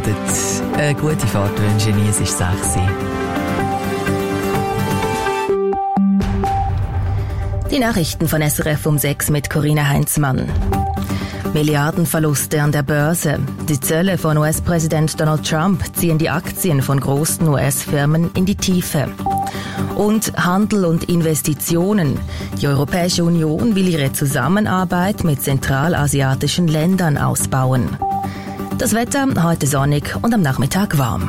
startet. Eine gute Fahrt wünsche ich, es ist 6 Uhr. Die Nachrichten von SRF um 6 mit Corinna Heinzmann. Milliardenverluste an der Börse. Die Zölle von US-Präsident Donald Trump ziehen die Aktien von großen US-Firmen in die Tiefe. Und Handel und Investitionen. Die Europäische Union will ihre Zusammenarbeit mit zentralasiatischen Ländern ausbauen. Das Wetter heute sonnig und am Nachmittag warm.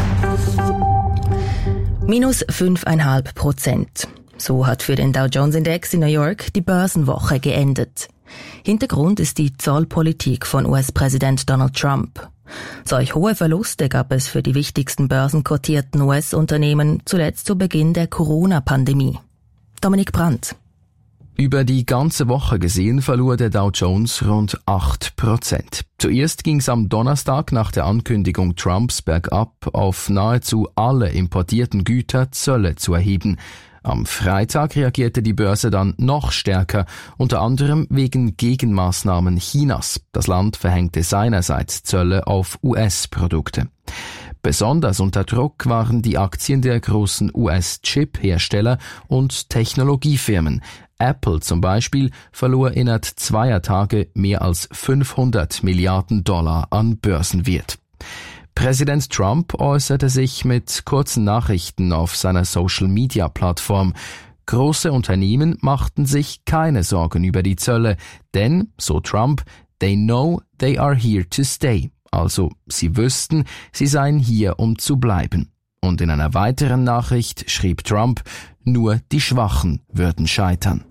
Minus 5,5%. So hat für den Dow Jones Index in New York die Börsenwoche geendet. Hintergrund ist die Zollpolitik von US-Präsident Donald Trump. Solch hohe Verluste gab es für die wichtigsten börsenkotierten US-Unternehmen zuletzt zu Beginn der Corona-Pandemie. Dominik Brandt. Über die ganze Woche gesehen verlor der Dow Jones rund 8%. Zuerst ging es am Donnerstag nach der Ankündigung Trumps bergab, auf nahezu alle importierten Güter Zölle zu erheben. Am Freitag reagierte die Börse dann noch stärker, unter anderem wegen Gegenmaßnahmen Chinas. Das Land verhängte seinerseits Zölle auf US-Produkte. Besonders unter Druck waren die Aktien der großen US-Chip-Hersteller und Technologiefirmen. Apple zum Beispiel verlor innerhalb 2 Tage mehr als $500 Milliarden an Börsenwert. Präsident Trump äußerte sich mit kurzen Nachrichten auf seiner Social-Media-Plattform. Große Unternehmen machten sich keine Sorgen über die Zölle, denn, so Trump, they know they are here to stay. Also, sie wüssten, sie seien hier, um zu bleiben. Und in einer weiteren Nachricht schrieb Trump, nur die Schwachen würden scheitern.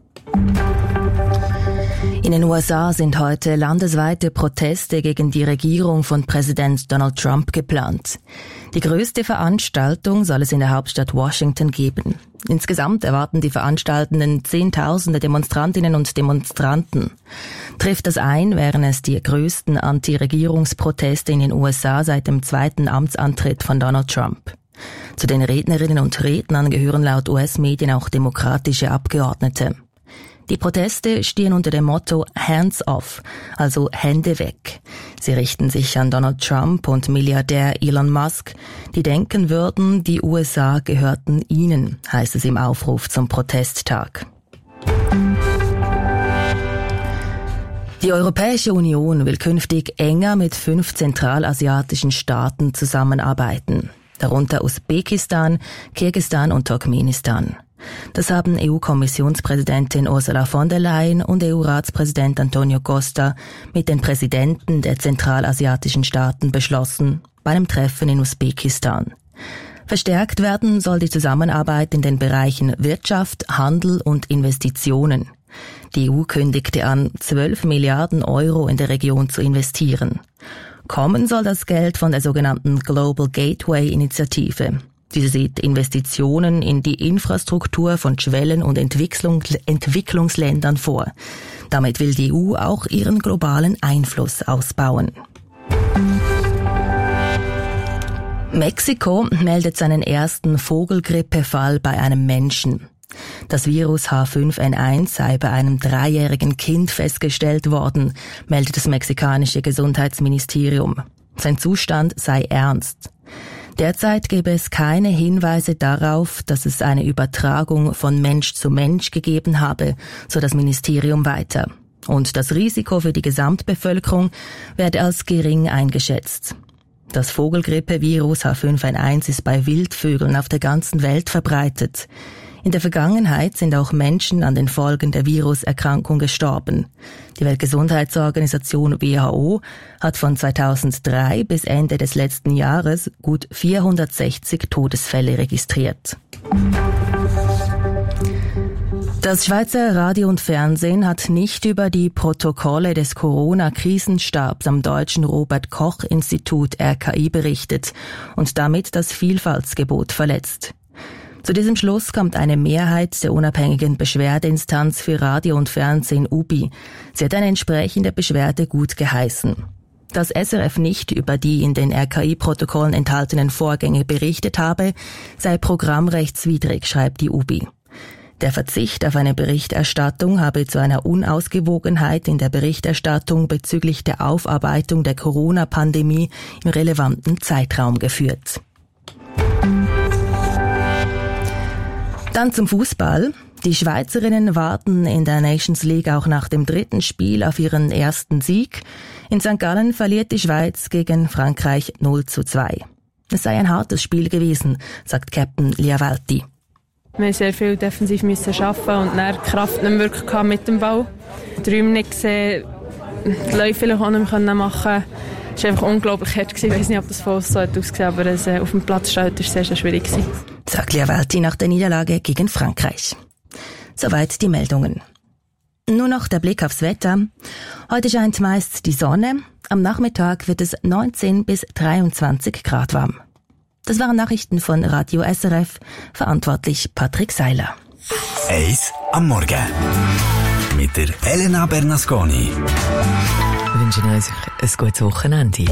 In den USA sind heute landesweite Proteste gegen die Regierung von Präsident Donald Trump geplant. Die größte Veranstaltung soll es in der Hauptstadt Washington geben. Insgesamt erwarten die Veranstaltenden Zehntausende Demonstrantinnen und Demonstranten. Trifft das ein, wären es die größten Anti-Regierungsproteste in den USA seit dem 2. Amtsantritt von Donald Trump. Zu den Rednerinnen und Rednern gehören laut US-Medien auch demokratische Abgeordnete. Die Proteste stehen unter dem Motto Hands off, also Hände weg. Sie richten sich an Donald Trump und Milliardär Elon Musk, die denken würden, die USA gehörten ihnen, heißt es im Aufruf zum Protesttag. Die Europäische Union will künftig enger mit 5 zentralasiatischen Staaten zusammenarbeiten, darunter Usbekistan, Kirgisistan und Turkmenistan. Das haben EU-Kommissionspräsidentin Ursula von der Leyen und EU-Ratspräsident Antonio Costa mit den Präsidenten der zentralasiatischen Staaten beschlossen bei einem Treffen in Usbekistan. Verstärkt werden soll die Zusammenarbeit in den Bereichen Wirtschaft, Handel und Investitionen. Die EU kündigte an, 12 Milliarden Euro in der Region zu investieren. Kommen soll das Geld von der sogenannten Global Gateway-Initiative. Diese sieht Investitionen in die Infrastruktur von Schwellen- und Entwicklungsländern vor. Damit will die EU auch ihren globalen Einfluss ausbauen. Mexiko meldet seinen ersten Vogelgrippefall bei einem Menschen. Das Virus H5N1 sei bei einem 3-jährigen Kind festgestellt worden, meldet das mexikanische Gesundheitsministerium. Sein Zustand sei ernst. Derzeit gebe es keine Hinweise darauf, dass es eine Übertragung von Mensch zu Mensch gegeben habe, so das Ministerium weiter. Und das Risiko für die Gesamtbevölkerung werde als gering eingeschätzt. Das Vogelgrippevirus H5N1 ist bei Wildvögeln auf der ganzen Welt verbreitet. In der Vergangenheit sind auch Menschen an den Folgen der Viruserkrankung gestorben. Die Weltgesundheitsorganisation WHO hat von 2003 bis Ende des letzten Jahres gut 460 Todesfälle registriert. Das Schweizer Radio und Fernsehen hat nicht über die Protokolle des Corona-Krisenstabs am Deutschen Robert-Koch-Institut RKI berichtet und damit das Vielfaltsgebot verletzt. Zu diesem Schluss kommt eine Mehrheit der unabhängigen Beschwerdeinstanz für Radio und Fernsehen UBI. Sie hat eine entsprechende Beschwerde gut geheißen. Dass SRF nicht über die in den RKI-Protokollen enthaltenen Vorgänge berichtet habe, sei programmrechtswidrig, schreibt die UBI. Der Verzicht auf eine Berichterstattung habe zu einer Unausgewogenheit in der Berichterstattung bezüglich der Aufarbeitung der Corona-Pandemie im relevanten Zeitraum geführt. Dann zum Fußball. Die Schweizerinnen warten in der Nations League auch nach dem 3. Spiel auf ihren ersten Sieg. In St. Gallen verliert die Schweiz gegen Frankreich 0:2. Es sei ein hartes Spiel gewesen, sagt Captain Liavalti. Wir mussten sehr viel defensiv arbeiten und dann die Kraft nicht mehr wirklich mit dem Ball. Die Räume nicht gesehen, die Läufe vielleicht auch nicht mehr machen. Es war einfach unglaublich hart. Ich weiß nicht, ob das von so ausgesehen hat, aber es auf dem Platz stehen, war sehr, sehr schwierig. Sagt Liavalti nach der Niederlage gegen Frankreich. Soweit die Meldungen. Nur noch der Blick aufs Wetter. Heute scheint meist die Sonne. Am Nachmittag wird es 19 bis 23 Grad warm. Das waren Nachrichten von Radio SRF, verantwortlich Patrick Seiler. Eis am Morgen. Mit der Elena Bernasconi. Wir wünschen euch ein gutes Wochenende.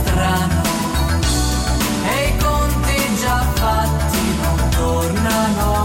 strano e i conti già fatti non tornano.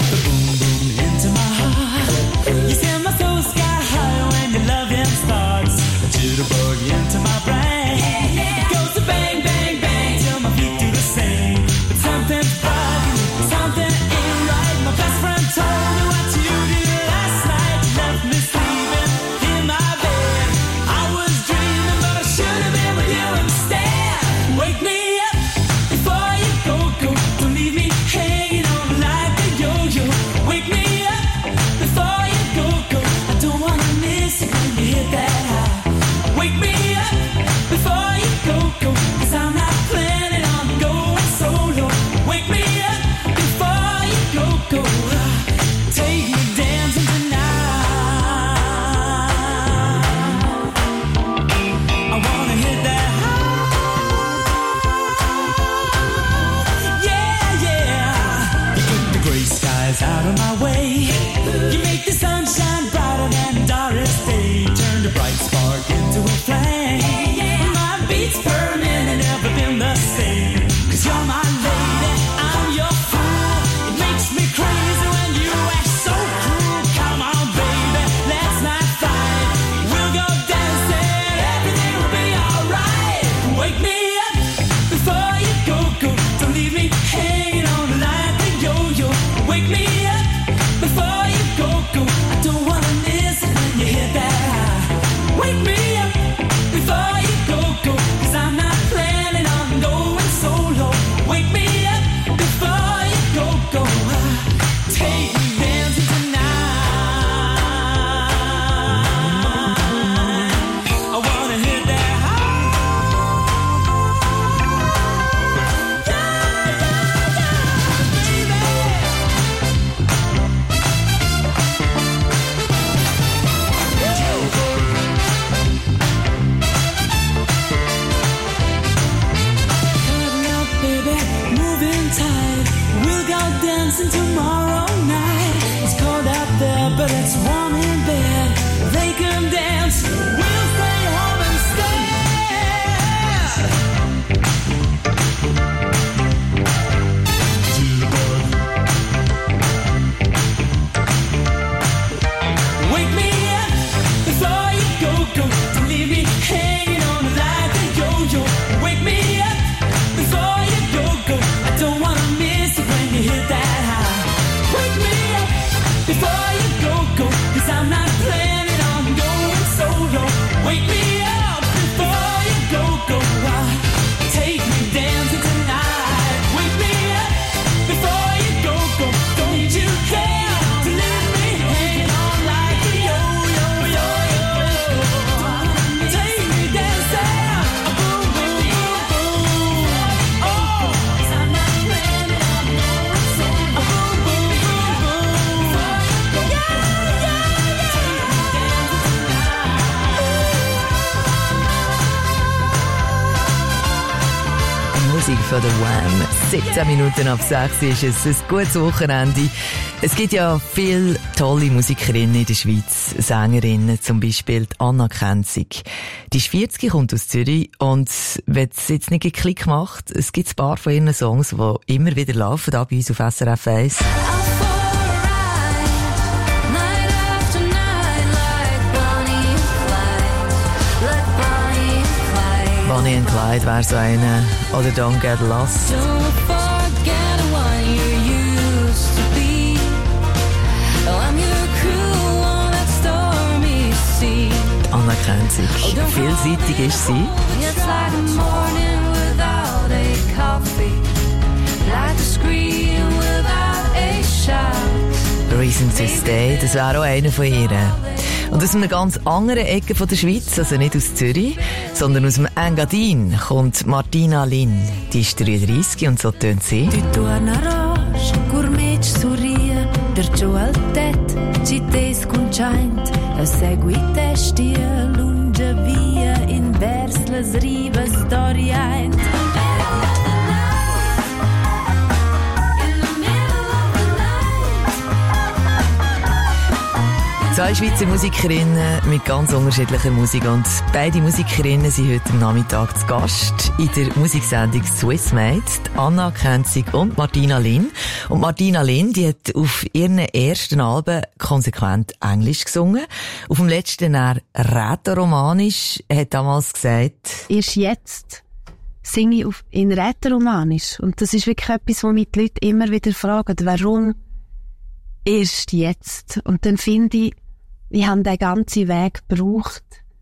the boom boom into my heart. You send my soul sky high when your loving starts. A jitterbug into my brain. It goes to bang bang bang till my feet do the same. But something's bugging me, something ain't right. My best friend told me what you did last night. You left me sleeping in my bed. I was dreaming, but I should have been with you instead. Wake me up before you go. Don't leave me hanging on like a yo-yo. Wake me up before you go. I don't wanna miss it when you hit that high. Wake me up before you go. 'Cause I'm not planning on going solo. Wake me up before you go. Take me dancing tonight. I wanna hit that high. Yeah, yeah. You get the gray skies out of my way. You make the sunshine brighter than Doris Day. Turn the bright spark into a flame. My beats per minute never been the same. 'Cause you're my lady, I'm your fool. It makes me crazy when you act so cruel. Come on, baby, let's not fight. We'll go dancing, everything will be alright. Wake me up before you go. Don't leave me hanging on like a yo-yo. Wake me up before you go. I don't wanna miss it when you hit that high. Wake me up before you go. 'Cause I'm not planning on going solo. Wake me up before you go. Take me dancing tonight. I wanna hit that high. Baby, moving tight. We'll go dancing tomorrow night. It's cold out there, but it's warm in bed. They can dance, we'll stay home instead. Wake me up before you go. Don't leave me hanging on like a yo-yo. Wake me up before you go. I don't wanna miss it when you hit that high. Wake me up before you go. 'Cause I'm not planning on going solo. Wake me up before you go. Take me dancing tonight. Wake me up before you go. Don't you care to leave me hanging on like a yo-yo. Take me dancing. Boom, boom, boom, boom. Oh, 'cause I'm not planning on going solo. Boom, boom, boom, boom. Yeah, yeah, yeah. Musik von der Wham. 17 Minuten ab 6 ist es ein gutes Wochenende. Es gibt ja viele tolle Musikerinnen in der Schweiz, Sängerinnen, zum Beispiel die Anna Kenzig. Die ist 40, kommt aus Zürich und wenn es jetzt nicht einen Klick macht, es gibt ein paar von ihren Songs, die immer wieder laufen, da bei uns auf SRF 1. Bonnie and Clyde wäre so eine. Oder Don't Get Lost. Don't forget what you used to be. Oh, I'm your crew on that stormy sea. Anna Kenzig. Vielseitig ist sie. It's like a morning without a coffee. Like a scream without a shout. Reason to Stay, das wäre auch einer von ihnen. Und aus einer ganz anderen Ecke von der Schweiz, also nicht aus Zürich, sondern aus dem Engadin, kommt Martina Lin. Die ist 33 und so tönt sie. Tu tornerò, gourmet sorria, der Joel Tet, ci te sconciant, segui te stia, lunge via, in vers les ribes d'Orient. Zwei Schweizer Musikerinnen mit ganz unterschiedlicher Musik und beide Musikerinnen sind heute am Nachmittag zu Gast in der Musiksendung Swiss Made, Anna Kenzig und Martina Lin. Und Martina Lin, die hat auf ihren ersten Alben konsequent Englisch gesungen, auf dem letzten eher Rätoromanisch, hat damals gesagt, erst jetzt singe ich in Rätoromanisch und das ist wirklich etwas, wo mich die Leute immer wieder fragen, warum erst jetzt? Und dann finde ich, wir haben den ganzen Weg gebraucht,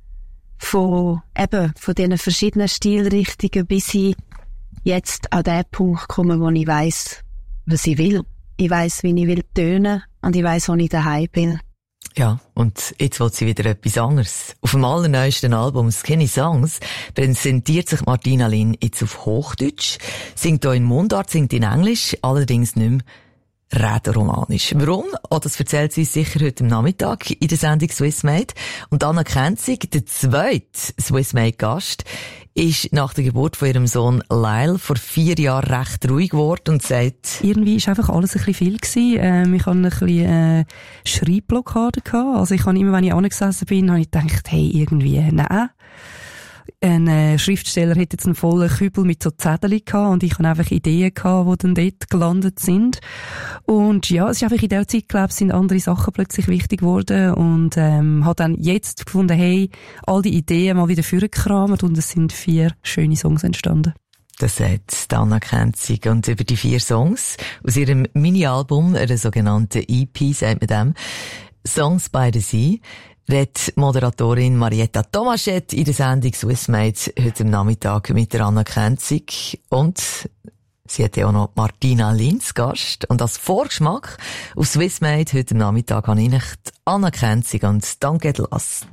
von diesen verschiedenen Stilrichtungen, bis ich jetzt an den Punkt komme, wo ich weiss, was ich will. Ich weiss, wie ich will tönen und ich weiss, wo ich daheim bin. Ja, und jetzt will sie wieder etwas anderes. Auf dem allerneuesten Album Skinny Songs präsentiert sich Martina Lin jetzt auf Hochdeutsch, singt hier in Mundart, singt in Englisch, allerdings nicht mehr Rätoromanisch. Warum? Oh, das erzählt sie uns sicher heute am Nachmittag in der Sendung Swiss Made. Und Anna Kenzig, der zweite Swiss Made Gast, ist nach der Geburt von ihrem Sohn Lyle vor 4 Jahren recht ruhig geworden und sagt, irgendwie ist einfach alles ein bisschen viel gewesen. Ich hatte ein bisschen Schreibblockade gehabt. Also ich habe immer, wenn ich angesessen bin, habe ich gedacht, hey, irgendwie, nein. Ein Schriftsteller hat jetzt einen vollen Kübel mit so Zetteln gehabt und ich hatte einfach Ideen gehabt, die dann dort gelandet sind. Und ja, es ist einfach in der Zeit, glaube ich, sind andere Sachen plötzlich wichtig geworden und habe dann jetzt gefunden, hey, all die Ideen mal wieder vorgekramt und es sind 4 schöne Songs entstanden. Das sagt Anna Kenzig. Und über die 4 Songs aus ihrem Mini-Album, einer sogenannten EP, sagt man dem, Songs by the Sea, redet Moderatorin Marietta Tomaschett in der Sendung Swiss Made heute am Nachmittag mit der Anna Kenzig. Und sie hat ja auch noch Martina Lin zu Gast. Und als Vorgeschmack auf Swiss Made heute am Nachmittag habe ich die Anna Kenzig und Don't Get Lost.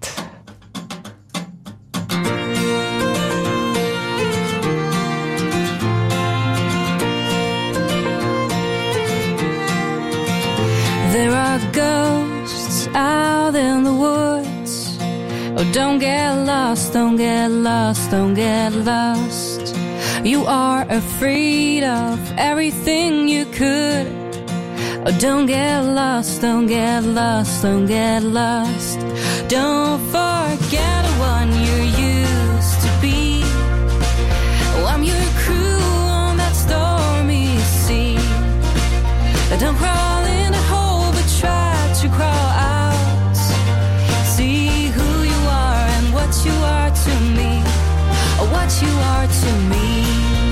There are ghosts out in the woods. Oh, don't get lost, don't get lost, don't get lost. You are afraid of everything you could. Oh, don't get lost, don't get lost, don't get lost. Don't forget what you're used to be. Oh, I'm your crew on that stormy sea. Don't crawl in a hole, but try to crawl out. See who you are and what you are to me, or what you are to me.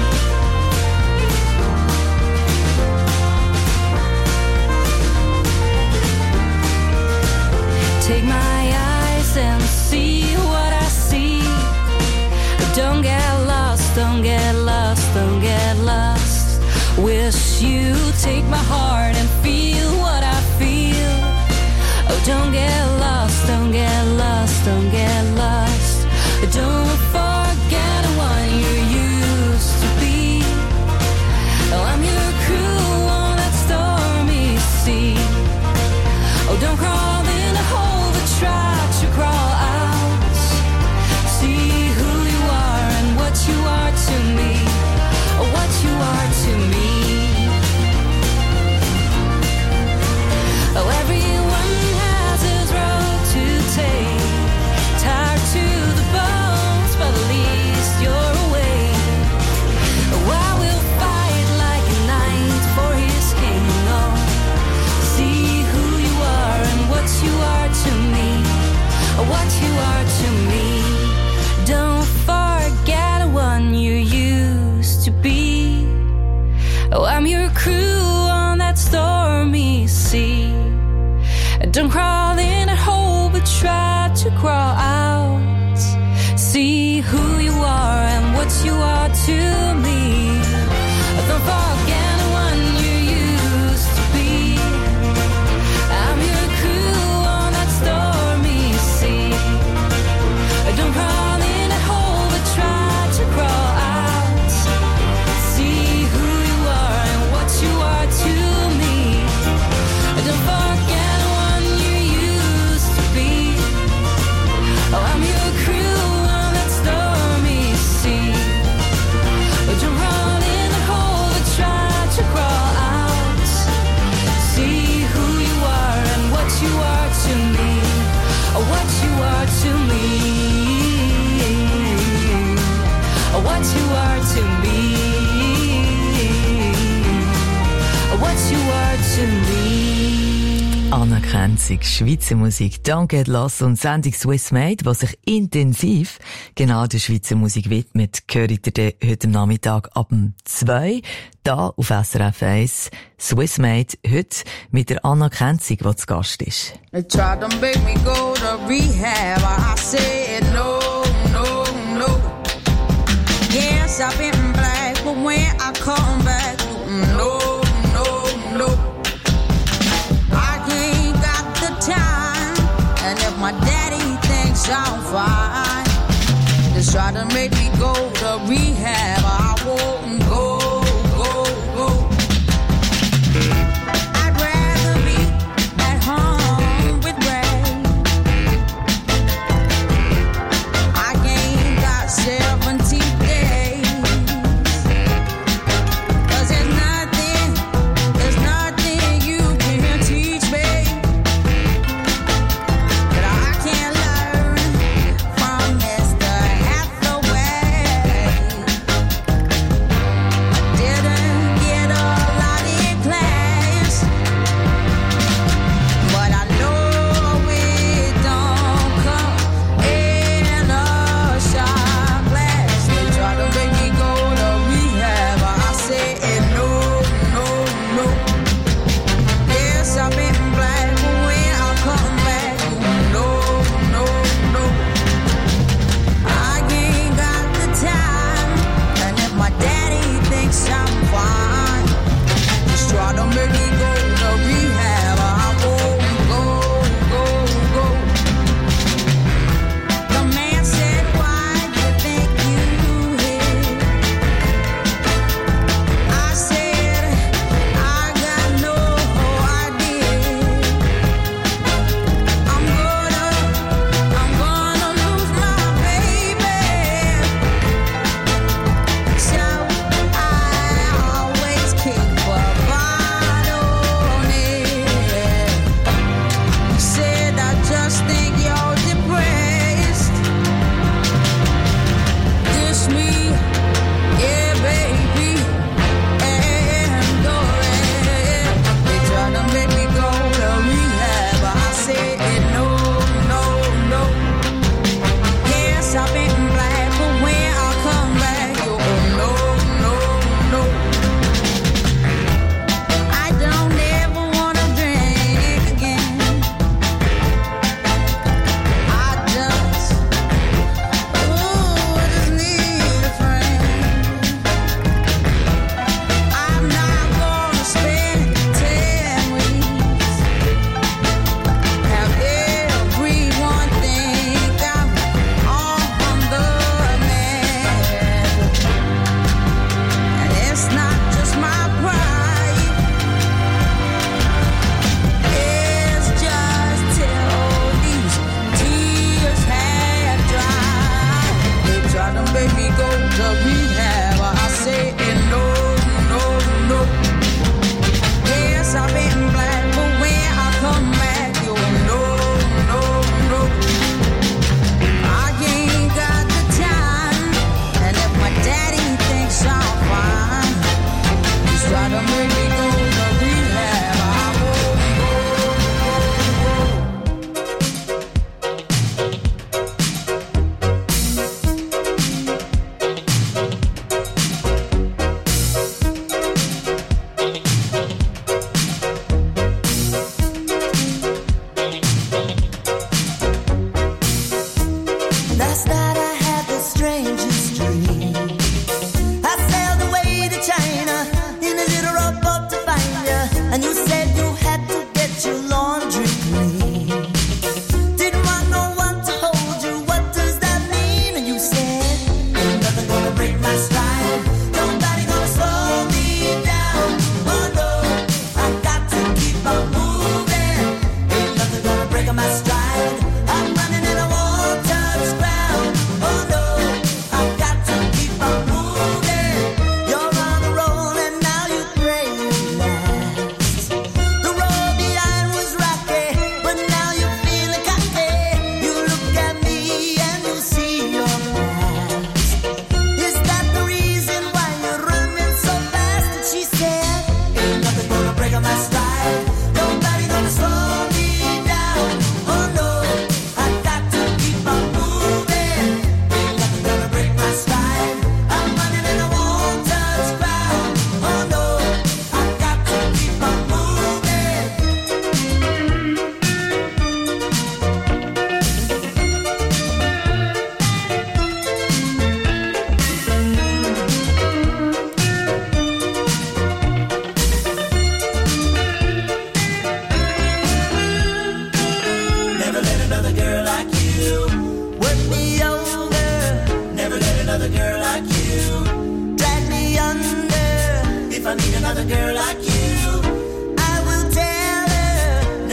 Take my eyes and see what I see. Don't get lost, don't get lost, don't get lost. Wish you take my heart and feel what I feel. Oh, don't get lost, don't get lost, don't get lost. Don't forget what you're used to be. Oh, I'm your crew on that stormy sea. Oh, don't crawl in a hole, but try to crawl out. See who you are and what you are to me, or what you are to me. Oh, everyone has his road to take, tired to the bones, but at least you're away. Oh, I will fight like a knight for his king. Oh, see who you are and what you are to me, or what you are to me. Don't forget what you used to be. Oh, I'm your crew on that stormy sea. Don't crawl in a hole, but try to crawl out. See who you are and what you are to me. Don't forget what you used to be. I'm your crew on that stormy sea. Don't crawl in a hole, but try to crawl out. See who you are and what you are to me. Don't forget what you used to be. Oh, I'm your crew on that stormy sea. Anerkennung, Schweizer Musik, Don't Get Lost und Sendung Swiss Made, die sich intensiv genau der Schweizer Musik widmet, hört ihr heute am Nachmittag ab 2 da auf SRF 1. Swiss Made heute mit der Anerkennung, die zu Gast ist. They tried to make me go to rehab, I said no, no, no. Yes, I've been black, but when I come back, no, no, no. Time, and if my daddy thinks I'm fine, just try to make me go to rehab, I won't go, go, go. I'd rather be at home with Ray. I gained got 70 days, 'cause there's nothing you can teach me.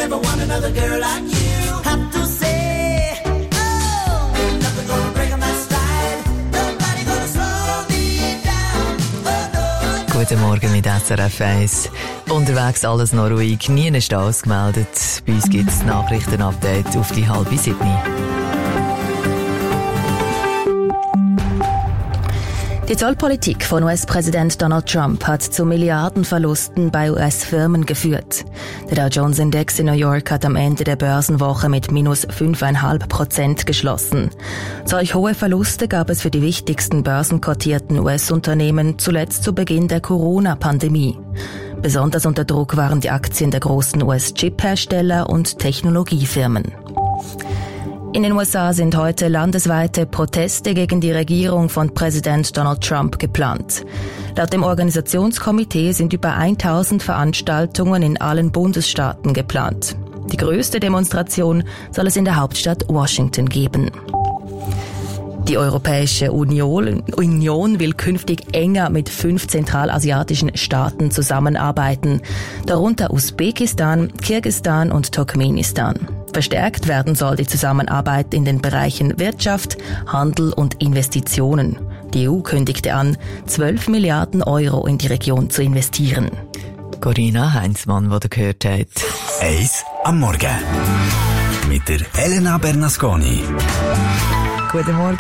never want another girl like you. Have to say, oh, ain't nothing gonna break my style. Nobody gonna slow me down. Oh, no. Guten Morgen mit SRF 1. Unterwegs alles noch ruhig, nie ein Staus gemeldet. Bei uns gibt es Nachrichtenupdate auf die 6:30. Die Zollpolitik von US-Präsident Donald Trump hat zu Milliardenverlusten bei US-Firmen geführt. Der Dow Jones Index in New York hat am Ende der Börsenwoche mit minus 5,5% geschlossen. Solch hohe Verluste gab es für die wichtigsten börsenkotierten US-Unternehmen zuletzt zu Beginn der Corona-Pandemie. Besonders unter Druck waren die Aktien der großen US-Chip-Hersteller und Technologiefirmen. In den USA sind heute landesweite Proteste gegen die Regierung von Präsident Donald Trump geplant. Laut dem Organisationskomitee sind über 1000 Veranstaltungen in allen Bundesstaaten geplant. Die größte Demonstration soll es in der Hauptstadt Washington geben. Die Europäische Union will künftig enger mit 5 zentralasiatischen Staaten zusammenarbeiten, darunter Usbekistan, Kirgisistan und Turkmenistan. Verstärkt werden soll die Zusammenarbeit in den Bereichen Wirtschaft, Handel und Investitionen. Die EU kündigte an, 12 Milliarden Euro in die Region zu investieren. Corinna Heinzmann, die ihr gehört habt. 1 am Morgen. Mit der Elena Bernasconi. Guten Morgen.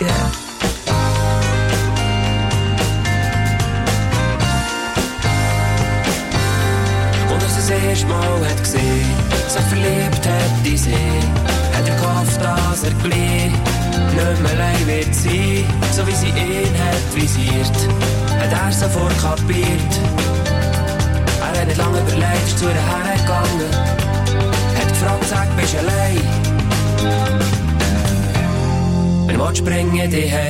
Und als er das erste Mal hat gesehen, sich verliebt hat in sie, hat er gehofft, dass er gleich nicht mehr allein wird sein. So wie sie ihn hat visiert, hat er sofort kapiert. Er hat nicht lange überlegt, ist zu ihr hergegangen, hat gefragt, sag, bist du allein? Wenn du willst, bringe dich heim.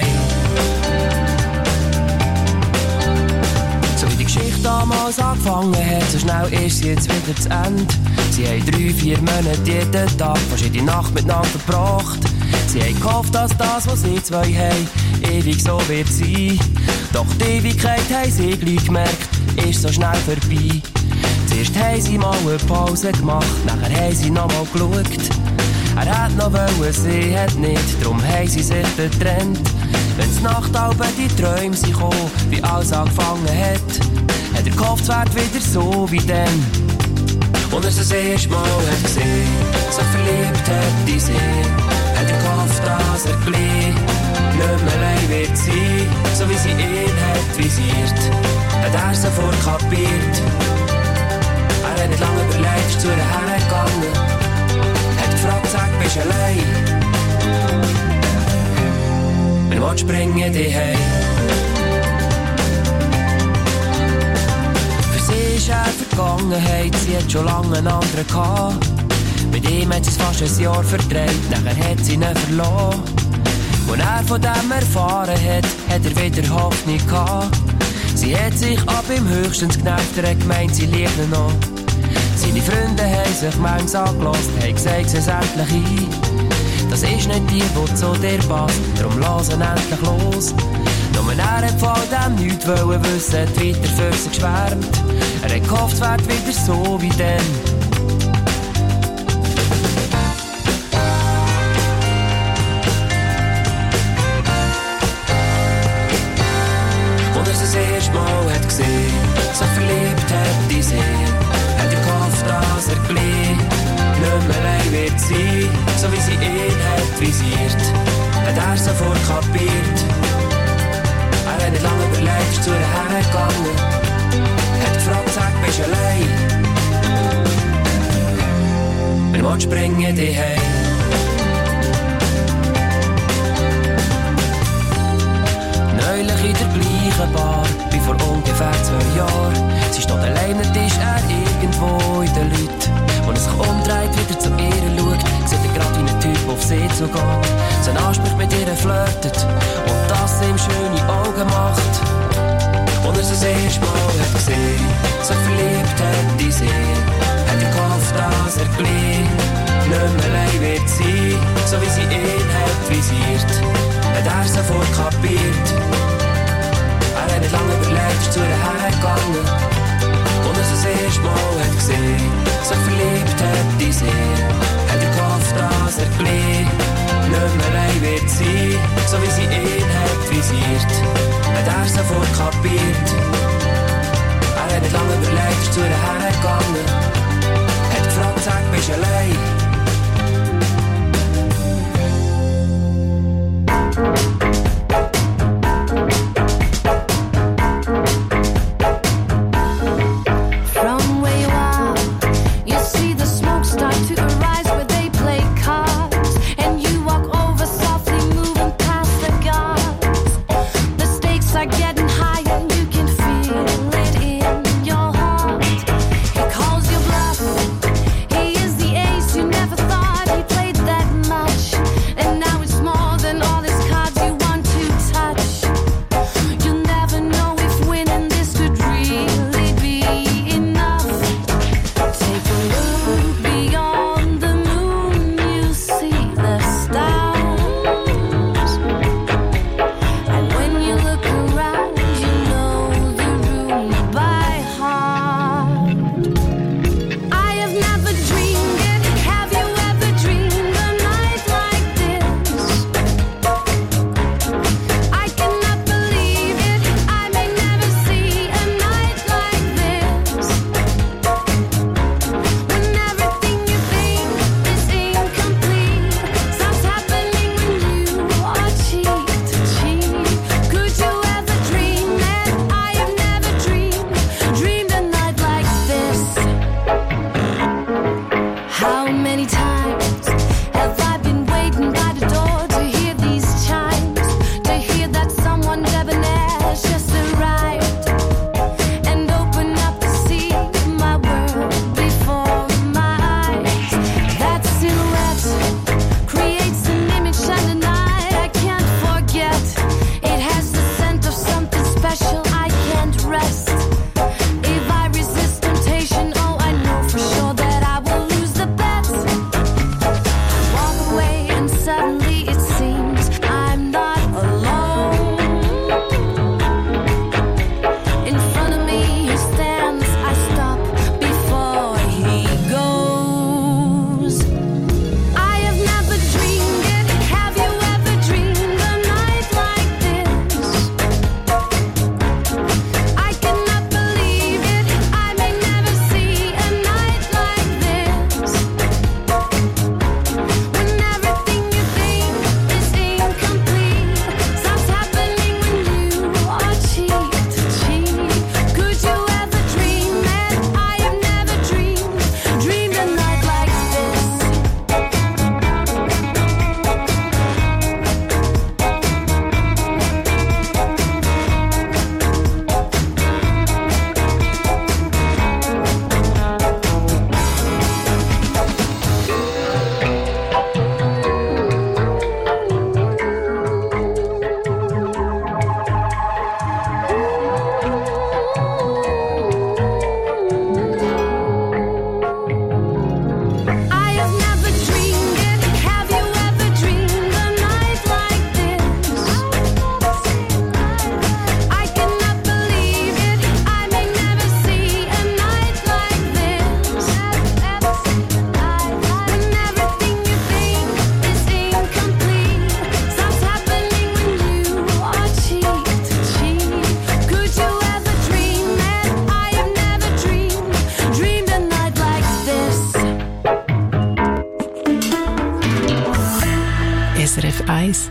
So wie die Geschichte damals angefangen hat, so schnell ist sie jetzt wieder zu Ende. Sie haben 3-4 Monate jeden Tag fast jede Nacht miteinander verbracht. Sie haben gehofft, dass das, was sie zwei haben, ewig so wird sein. Doch die Ewigkeit haben sie gleich gemerkt, ist so schnell vorbei. Zuerst haben sie mal eine Pause gemacht, nachher haben sie noch mal geschaut. Er hat noch wollen, sie hat nicht, drum haben sie sich getrennt. Wenn's Nacht aber die Träume sind gekommen, wie alles angefangen hat er gehofft, es wird wieder so wie dann. Und als er das erste Mal hat gesehen, sich verliebt hat in sie, hat er gehofft, dass er gleich nicht mehr allein wird sein. So wie sie ihn hat visiert, hat er sofort kapiert. Er hat nicht lange überlegt, ist zu ihr hergegangen, gefragt, sag, bist du allein? Wenn du willst, bringe dich heim. Für sie ist er Vergangenheit, sie hat schon lange einen anderen gehabt. Mit ihm hat sie es fast ein Jahr verdreht, nachher hat sie ihn verloren. Als er von dem erfahren hat er wieder Hoffnung gehabt. Sie hat sich ab ihm höchstens genervt, er hat gemeint, sie liebt ihn noch. Seine Freunde haben sich manchmal angelassen, haben gesagt, sie sind endlich ein. Das ist nicht die, die zu dir passt, darum lass ihn endlich los. Nur er hat von dem nichts wollen wissen, hat weiter für sie geschwärmt. Er hat gehofft, es wird wieder so wie dann. Und als er das erste Mal hat gesehen, sich verliebt hat in sie, hat er gehofft, dass er gleich nicht mehr allein wird sein. So wie sie ihn hat visiert, hat er sofort kapiert. Er hat nicht lange überlegt, ist zu ihr hergegangen, hat gefragt, sag, bist du allein? Wenn du willst, bringe dich heim. Neulich in der gleichen Bar wie vor ungefähr 2 Jahren. Sie steht alleine, ist er irgendwo in den Leuten. Wenn er sich umdreht, wieder zu ihr schaut, sieht er gerade wie ein Typ auf sie zugeht. Sein Ansprech mit ihr flirtet und das ihm schöne Augen macht. Und als er das erste Mal hat gesehen, sich verliebt hat in sie, hat er gehofft, dass er gleich nicht mehr allein wird sein. So wie sie ihn hat visiert, hat er sofort kapiert. Er hat nicht lange überlegt, ist zu ihr hergegangen. Und als er das erste Mal hat gesehen, sich verliebt hat in sie, funktioniert, hat er sofort kapiert. Er hat nicht lange überlegt, ist zu ihr hergegangen, hat gefragt, sag, bist du allein? SRF 1.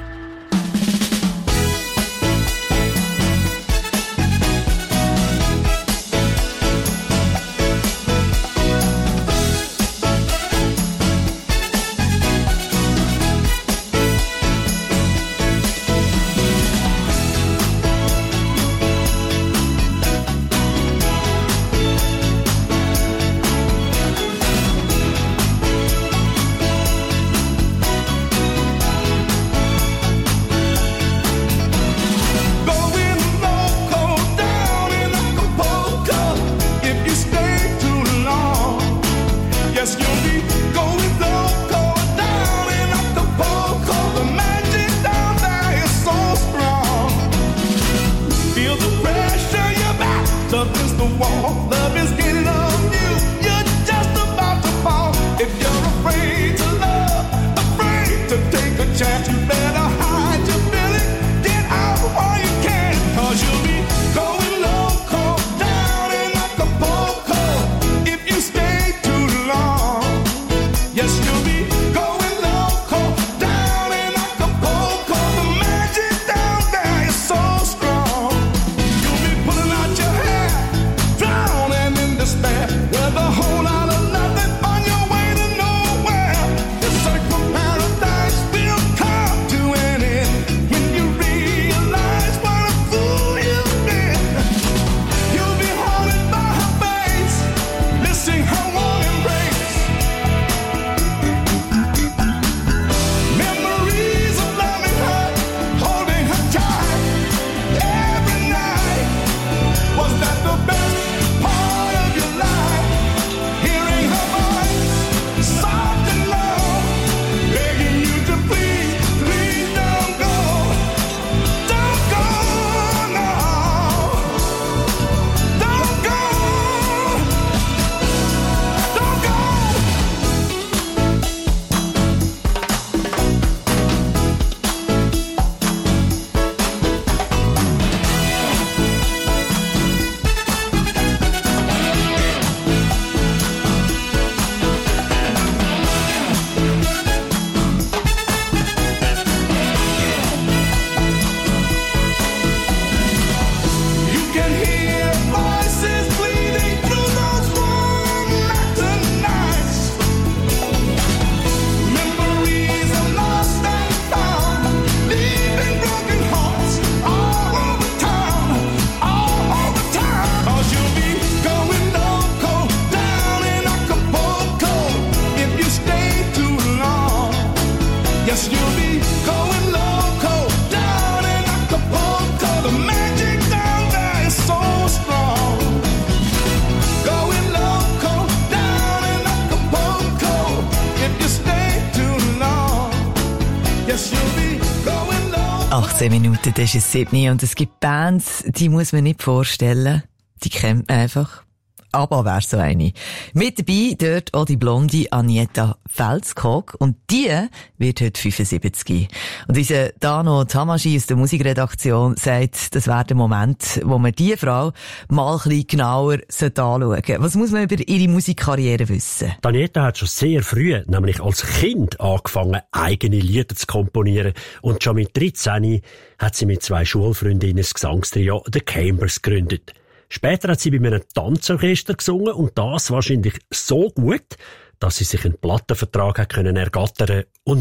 Minuten, das ist es 7 und es gibt Bands, die muss man nicht vorstellen, die kennt man einfach. ABBA wäre so eine. Mit dabei dort auch die blonde Agneta Felskog und die wird heute 75. Und unser Dano Tamashi aus der Musikredaktion sagt, das wäre der Moment, wo man diese Frau mal ein bisschen genauer anschauen sollte. Was muss man über ihre Musikkarriere wissen? Agneta hat schon sehr früh, nämlich als Kind, angefangen, eigene Lieder zu komponieren. Und schon mit 13 hat sie mit 2 Schulfreundinnen das Gesangstrio The Chambers gegründet. Später hat sie bei einem Tanzorchester gesungen und das wahrscheinlich so gut, dass sie sich einen Plattenvertrag hat können ergattern und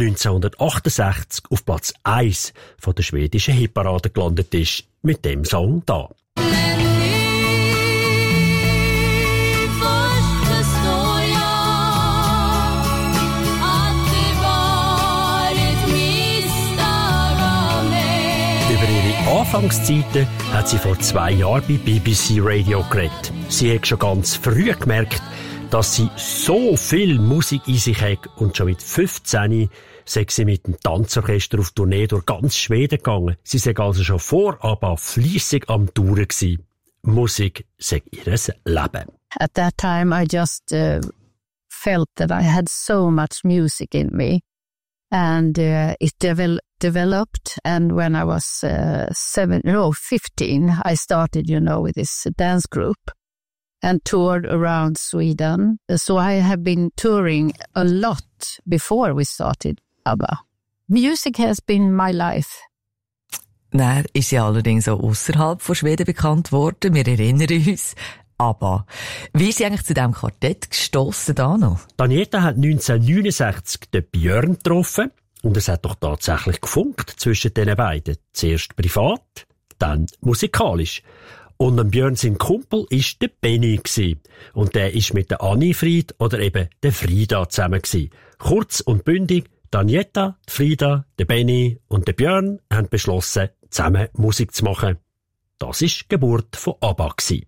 1968 auf Platz 1 von der schwedischen Hitparade gelandet ist mit dem Song da. Anfangszeiten hat sie vor 2 Jahren bei BBC Radio geredet. Sie hat schon ganz früh gemerkt, dass sie so viel Musik in sich hat und schon mit 15 sei sie mit dem Tanzorchester auf Tournee durch ganz Schweden gegangen. Sie sei also schon vor ABBA fleissig am Touren gewesen. Musik sei ihr Leben. At that time I just felt that I had so much music in me and it developed, and when I was 15, I started, with this dance group and toured around Sweden. So I have been touring a lot before we started ABBA. Music has been my life. Dann ist sie allerdings auch ausserhalb von Schweden bekannt worden. Wir erinnern uns. ABBA. Wie ist sie eigentlich zu diesem Quartett gestossen da noch? Agneta hat 1969 den Björn getroffen. Und es hat doch tatsächlich gefunkt zwischen den beiden. Zuerst privat, dann musikalisch. Und ein Björn sein Kumpel war der Benny gewesen. Und der ist mit der Anni-Fried oder eben der Frida zusammen gewesen. Kurz und bündig, Agneta, die Frida, der Benny und der Björn haben beschlossen, zusammen Musik zu machen. Das war die Geburt von ABBA gewesen.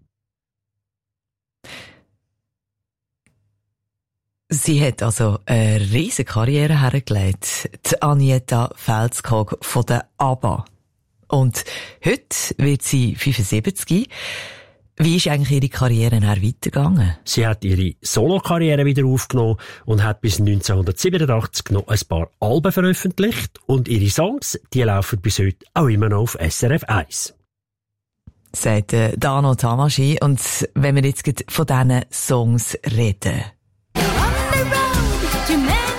Sie hat also eine riesige Karriere hergelegt, die Agneta Felskog von der ABBA. Und heute wird sie 75. Wie ist eigentlich ihre Karriere weitergegangen? Sie hat ihre Solo-Karriere wieder aufgenommen und hat bis 1987 noch ein paar Alben veröffentlicht. Und ihre Songs, die laufen bis heute auch immer noch auf SRF 1. Sagt Dano Tamashi. Und wenn wir jetzt von diesen Songs reden. To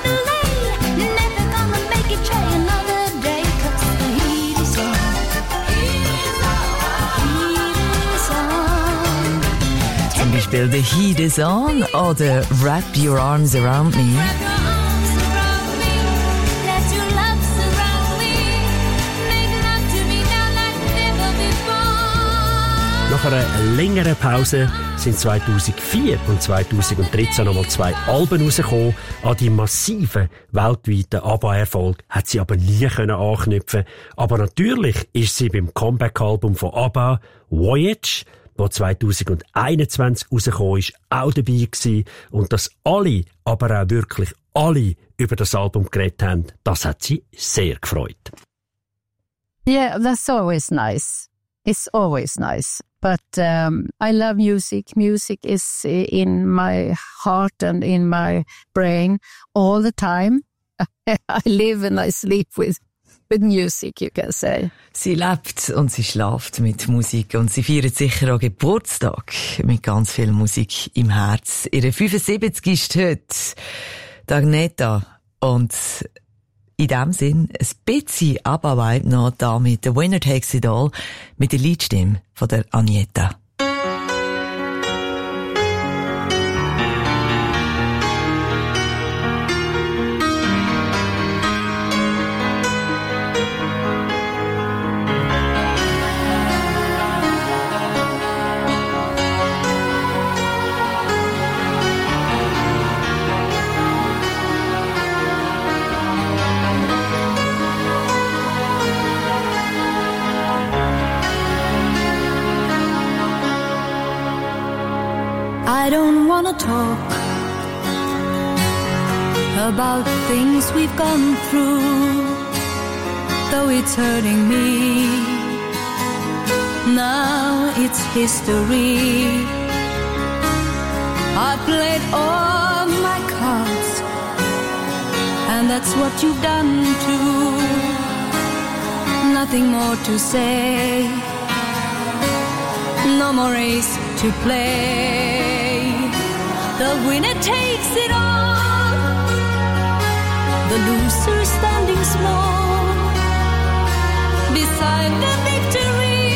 Beispiel «The Heat is On» oder «Wrap Your Arms Around Me». Nach einer längeren Pause sind 2004 und 2013 nochmal 2 Alben rausgekommen. An die massiven weltweiten ABBA-Erfolg hat sie aber nie anknüpfen. Aber natürlich ist sie beim Comeback-Album von ABBA, Voyage, das 2021 rausgekommen ist, auch dabei gewesen. Und dass alle, aber auch wirklich alle über das Album geredet haben, das hat sie sehr gefreut. Yeah, that's always nice. It's always nice. But I love music. Music is in my heart and in my brain all the time. I live and I sleep with music, you can say. Sie lebt und sie schläft mit Musik und sie feiert sicher auch Geburtstag mit ganz viel Musik im Herz. Ihre 75 ist heute Agneta und in dem Sinn ein bisschen ABBA-Vibe noch da mit «The Winner Takes It All» mit der Liedstimme von der Agneta. I don't wanna talk about things we've gone through, though it's hurting me. Now it's history. I played all my cards, and that's what you've done too. Nothing more to say, no more race to play. The winner takes it all, the loser standing small beside the victory.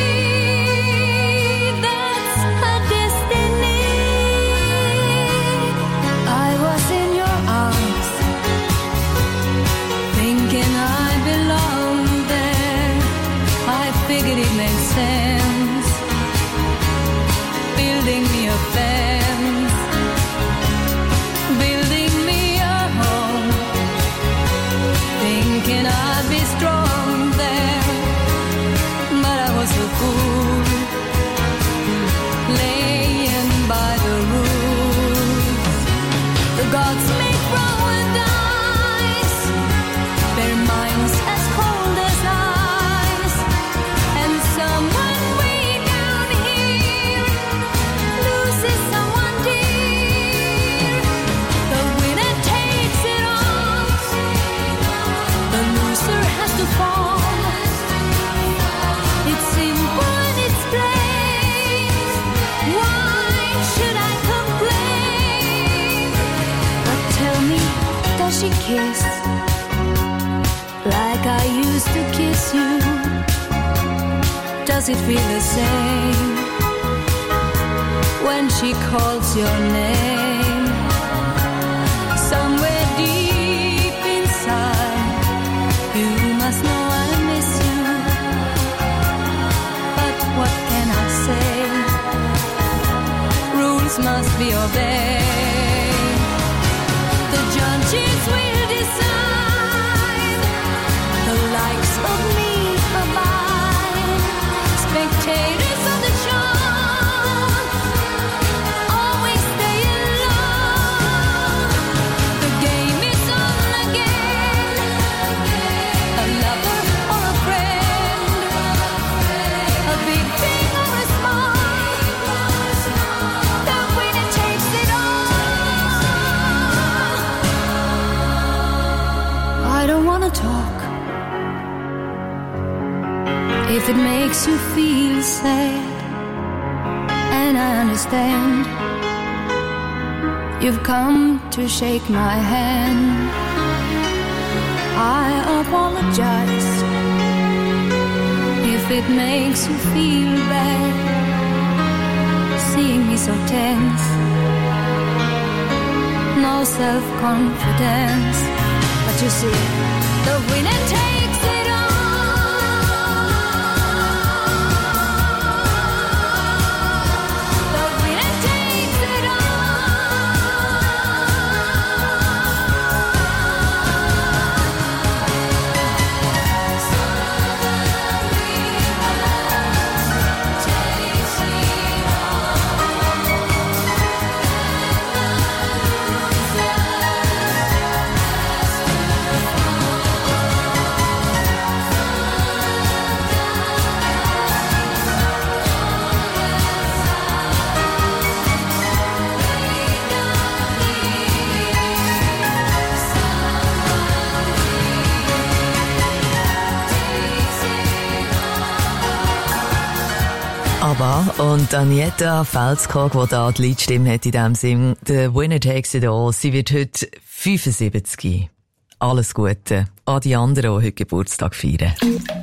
That's her destiny. I was in your arms, thinking I belonged there. I figured it made sense, building me a fence, building me a home, thinking I'd be strong there, but I was a fool, laying by the rules. The gods make roll and dice, their minds as cold as ice, and someone way down here loses someone dear. The winner takes it all, the loser has to fall. It's simple and it's plain, why should I complain? But tell me, does she kiss like I used to kiss you? Does it feel the same when she calls your name? Somewhere deep inside, you must know I miss you. But what can I say? Rules must be obeyed. The judges will decide, the likes of me are mine. Spectators of the show always stay alone. The game is on again, a lover or a friend, a big thing or a small, the winner takes it all. I don't wanna talk if it makes you feel sad, and I understand. You've come to shake my hand. I apologize if it makes you feel bad. seeing me so tense. No self-confidence. But you see, the winner takes it all. The winner takes it all. ABBA und Daniela Felskog, die da die Liedstimme hat in diesem Sinn. The Winner Takes It All. Sie wird heute 75. Alles Gute an die anderen, die heute Geburtstag feiern.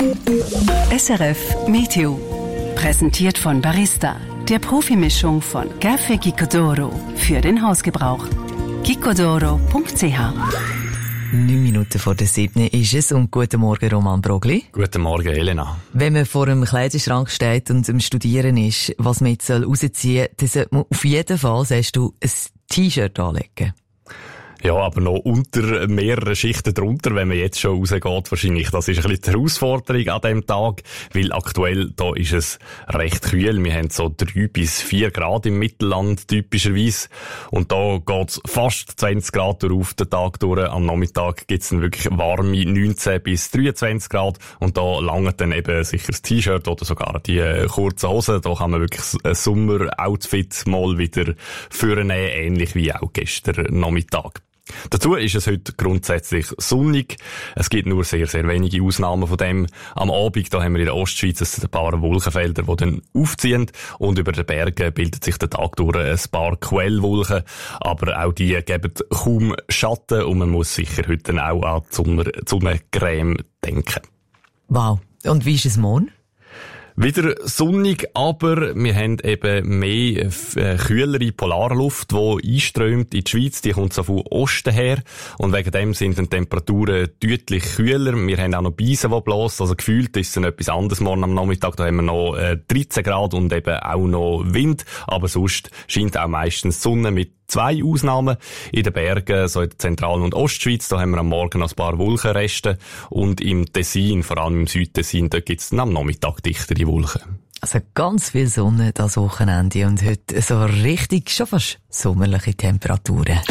SRF Meteo. Präsentiert von Barista, der Profimischung von Café Gicodoro für den Hausgebrauch. gicodoro.ch 9 Minuten vor der 7 ist es und guten Morgen Roman Brogli. Guten Morgen Elena. Wenn man vor einem Kleiderschrank steht und am Studieren ist, was man jetzt rausziehen soll, dann sollte man auf jeden Fall, sagst du, ein T-Shirt anlegen. Ja, aber noch unter mehreren Schichten drunter, wenn man jetzt schon rausgeht, wahrscheinlich. Das ist ein bisschen die Herausforderung an diesem Tag, weil aktuell da ist es recht kühl. Wir haben so 3 bis 4 Grad im Mittelland typischerweise. Und da geht's fast 20 Grad auf den Tag durch. Am Nachmittag gibt's dann wirklich warme 19 bis 23 Grad. Und da langt dann eben sicher das T-Shirt oder sogar die kurzen Hosen. Da kann man wirklich ein Sommer-Outfit mal wieder vornehmen, ähnlich wie auch gestern Nachmittag. Dazu ist es heute grundsätzlich sonnig. Es gibt nur sehr, sehr wenige Ausnahmen von dem. Am Abend, da haben wir in der Ostschweiz ein paar Wolkenfelder, die dann aufziehen. Und über den Bergen bildet sich der Tag durch ein paar Quellwolken. Aber auch die geben kaum Schatten und man muss sicher heute dann auch an die Sonnencreme denken. Wow. Und wie ist es morgen? Wieder sonnig, aber wir haben eben mehr kühlere Polarluft, die einströmt in die Schweiz. Die kommt so von Osten her. Und wegen dem sind die Temperaturen deutlich kühler. Wir haben auch noch Beisen, die blossen. Also gefühlt ist es dann etwas anderes morgen am Nachmittag. Da haben wir noch 13 Grad und eben auch noch Wind. Aber sonst scheint auch meistens die Sonne mit 2 Ausnahmen. In den Bergen, so in der Zentral- und Ostschweiz, da haben wir am Morgen noch ein paar Wolkenreste. Und im Tessin, vor allem im Südtessin, da gibt es dann am Nachmittag dichtere Wolken. Also ganz viel Sonne das Wochenende und heute so richtig, schon fast sommerliche Temperaturen.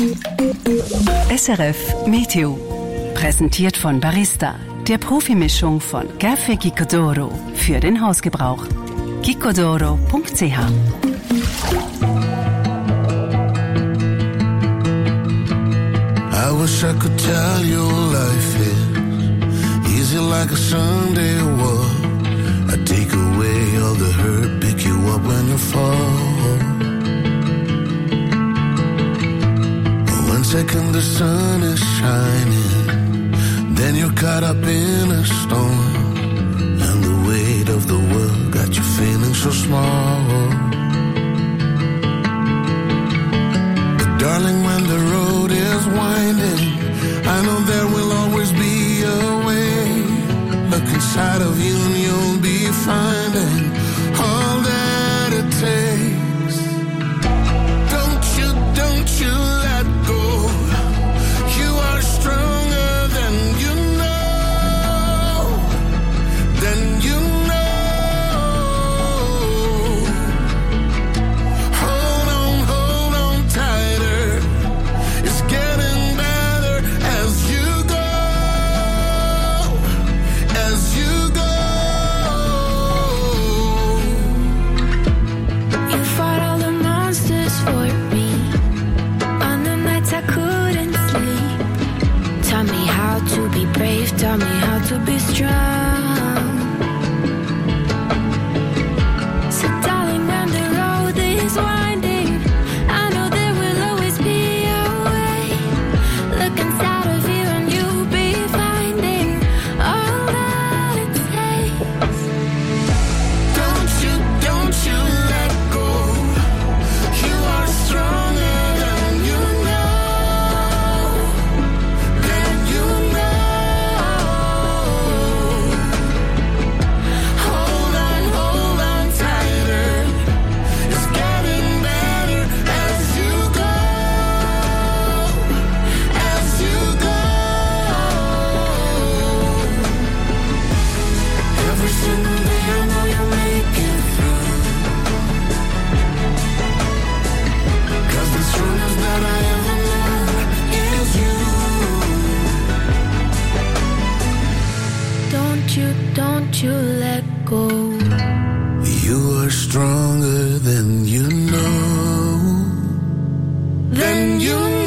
SRF Meteo. Präsentiert von Barista, der Profimischung von Café Gicodoro für den Hausgebrauch. gicodoro.ch I wish I could tell you life is easy like a Sunday walk. I take away all the hurt, pick you up when you fall. 1 second the sun is shining, then you're caught up in a storm, and the weight of the world got you feeling so small. But darling, when the road is winding, I know there will always be a way. Look inside of you and you'll be finding all that it takes. Don't you let go. You are stronger than you know. Than you know. Hold on tighter. It's getting better as you go. As you go. You fought all the monsters for me. On the nights I couldn't sleep. Taught me how to be brave, taught me how to be strong. So darling, when the road is winding, I know there will always be a way. Look inside of you and you'll be finding all that it takes. Don't you let go. don't you let go. You are stronger than you know. Than you know.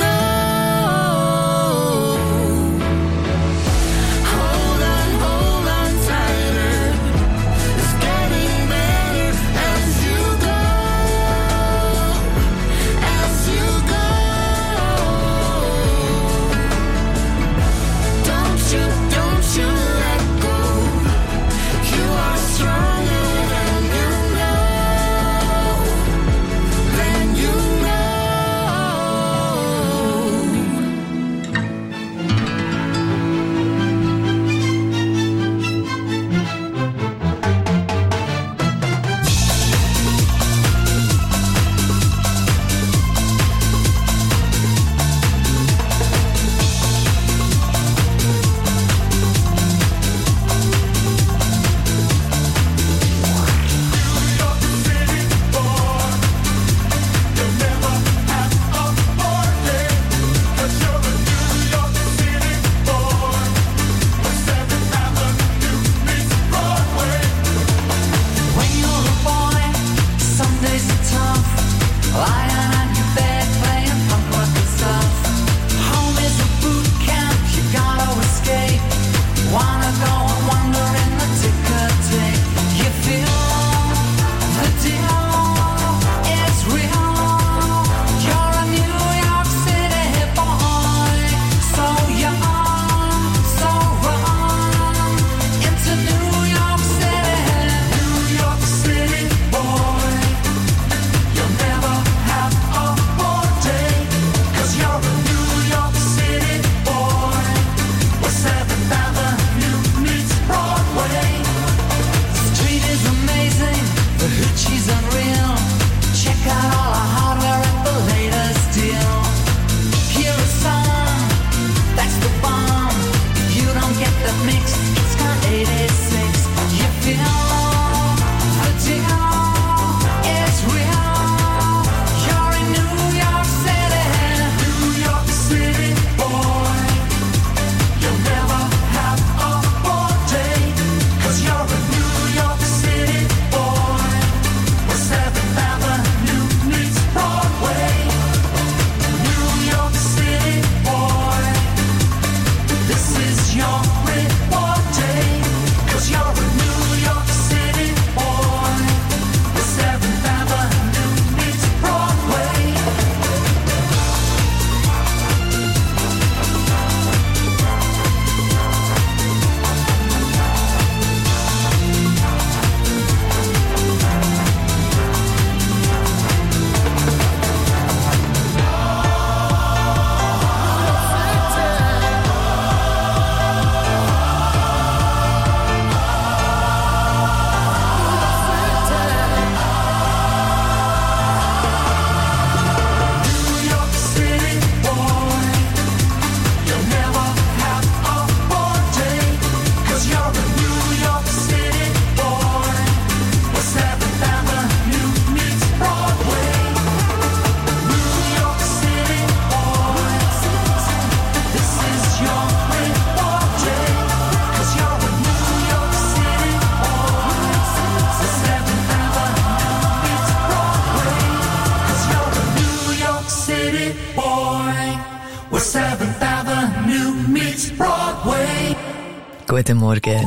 Guten Morgen.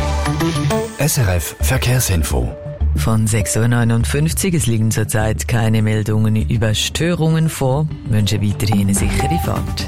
SRF Verkehrsinfo. Von 6.59 Uhr, es liegen zurzeit keine Meldungen über Störungen vor. Ich wünsche weiterhin eine sichere Fahrt.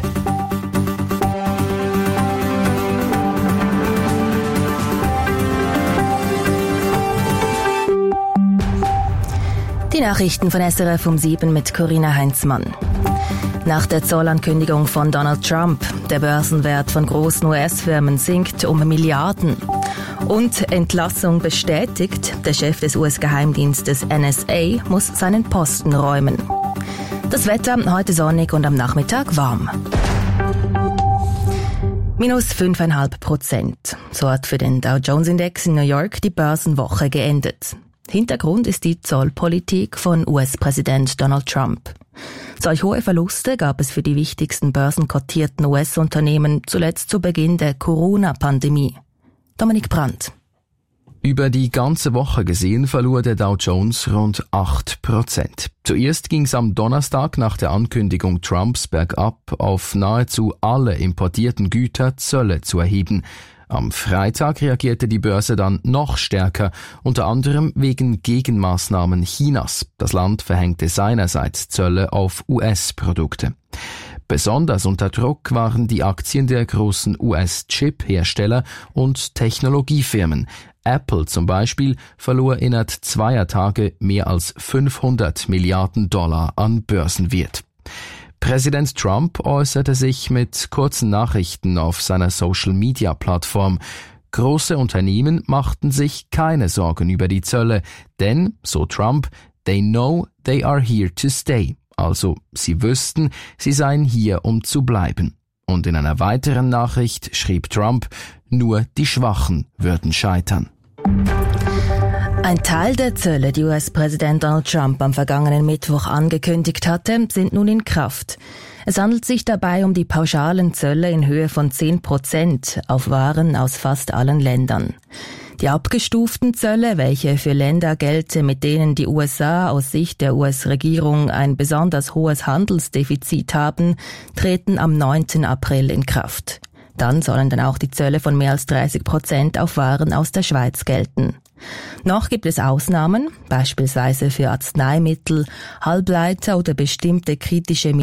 Die Nachrichten von SRF um 7 mit Corinna Heinzmann. Nach der Zollankündigung von Donald Trump, der Börsenwert von großen US-Firmen sinkt um Milliarden. Und Entlassung bestätigt, der Chef des US-Geheimdienstes NSA muss seinen Posten räumen. Das Wetter heute sonnig und am Nachmittag warm. Minus 5,5%. So hat für den Dow Jones Index in New York die Börsenwoche geendet. Hintergrund ist die Zollpolitik von US-Präsident Donald Trump. Solch hohe Verluste gab es für die wichtigsten börsenkotierten US-Unternehmen zuletzt zu Beginn der Corona-Pandemie. Dominik Brandt. Über die ganze Woche gesehen verlor der Dow Jones rund 8%. Zuerst ging es am Donnerstag nach der Ankündigung Trumps bergab, auf nahezu alle importierten Güter Zölle zu erheben. Am Freitag reagierte die Börse dann noch stärker, unter anderem wegen Gegenmaßnahmen Chinas. Das Land verhängte seinerseits Zölle auf US-Produkte. Besonders unter Druck waren die Aktien der großen US-Chip-Hersteller und Technologiefirmen. Apple zum Beispiel verlor innerhalb 2 Tage mehr als $500 Milliarden an Börsenwert. Präsident Trump äußerte sich mit kurzen Nachrichten auf seiner Social-Media-Plattform. Große Unternehmen machten sich keine Sorgen über die Zölle, denn, so Trump, they know they are here to stay. Also, sie wüssten, sie seien hier, um zu bleiben. Und in einer weiteren Nachricht schrieb Trump, nur die Schwachen würden scheitern. Ein Teil der Zölle, die US-Präsident Donald Trump am vergangenen Mittwoch angekündigt hatte, sind nun in Kraft. Es handelt sich dabei um die pauschalen Zölle in Höhe von 10% auf Waren aus fast allen Ländern. Die abgestuften Zölle, welche für Länder gelten, mit denen die USA aus Sicht der US-Regierung ein besonders hohes Handelsdefizit haben, treten am 9. April in Kraft. Dann sollen dann auch die Zölle von mehr als 30% auf Waren aus der Schweiz gelten. Noch gibt es Ausnahmen, beispielsweise für Arzneimittel, Halbleiter oder bestimmte kritische